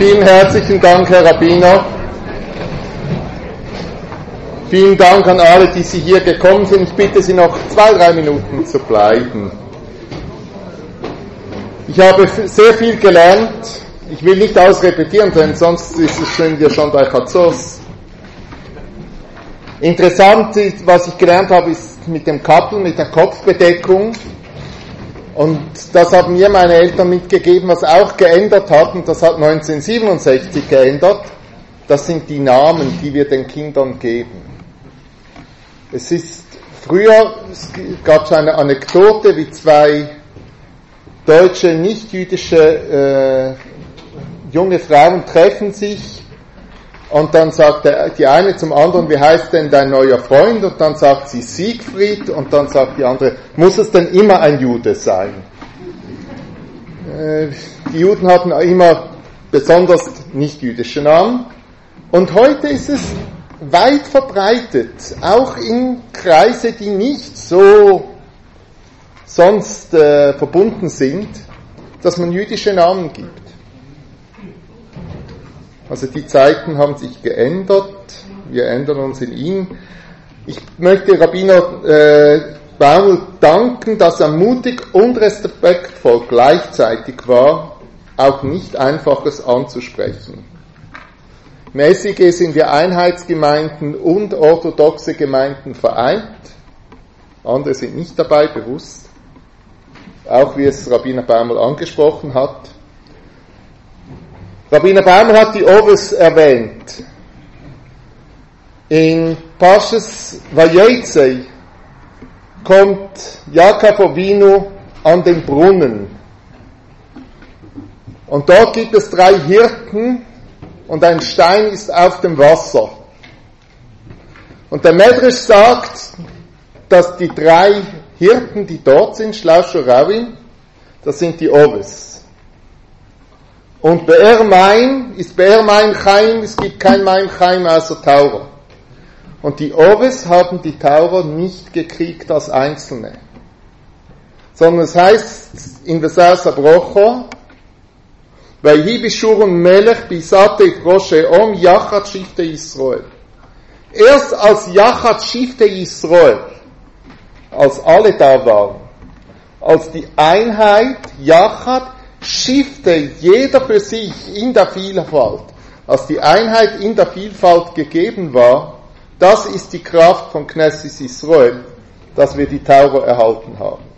Vielen herzlichen Dank, Herr Rabbiner. Vielen Dank an alle, die Sie hier gekommen sind. Ich bitte Sie noch 2-3 Minuten zu bleiben. Ich habe sehr viel gelernt. Ich will nicht ausrepetieren, denn sonst sind wir schon bei Chatzos. Interessant ist, was ich gelernt habe, ist mit dem Kappeln, mit der Kopfbedeckung. Und das haben mir meine Eltern mitgegeben, was auch geändert hat, und das hat 1967 geändert. Das sind die Namen, die wir den Kindern geben. Früher gab es eine Anekdote, wie 2 deutsche, nicht-jüdische junge Frauen treffen sich, und dann sagt die eine zum anderen, wie heißt denn dein neuer Freund? Und dann sagt sie Siegfried, und dann sagt die andere, muss es denn immer ein Jude sein? Die Juden hatten immer besonders nicht-jüdische Namen, und heute ist es weit verbreitet, auch in Kreise, die nicht so sonst verbunden sind, dass man jüdische Namen gibt. Also die Zeiten haben sich geändert, wir ändern uns in ihnen. Ich möchte Rabbiner Baumel danken, dass er mutig und respektvoll gleichzeitig war, auch nicht Einfaches anzusprechen. Mäßige sind wir Einheitsgemeinden und orthodoxe Gemeinden vereint. Andere sind nicht dabei, bewusst. Auch wie es Rabbiner Baumel angesprochen hat. Rabbiner Baumel hat die Oves erwähnt. In Parshas Vayetze kommt Jakob Avinu an den Brunnen. Und dort gibt es 3 Hirten, und ein Stein ist auf dem Wasser. Und der Medrash sagt, dass die 3 Hirten, die dort sind, Schlauscher Ravin, das sind die Oves. Und Be'er Maim ist Be'er Maim Chaim, es gibt kein Maim Chaim außer Taura. Und die Oves haben die Taura nicht gekriegt als Einzelne. Sondern es heißt in Vesas Abrocho, Vayhi bishurun melech bisate roshe om yachat shifte Yisroel. Erst als Yachat shifte Yisroel, als alle da waren, als die Einheit Yachat shifte jeder für sich in der Vielfalt, als die Einheit in der Vielfalt gegeben war, das ist die Kraft von Knesset Yisroel, dass wir die Taura erhalten haben.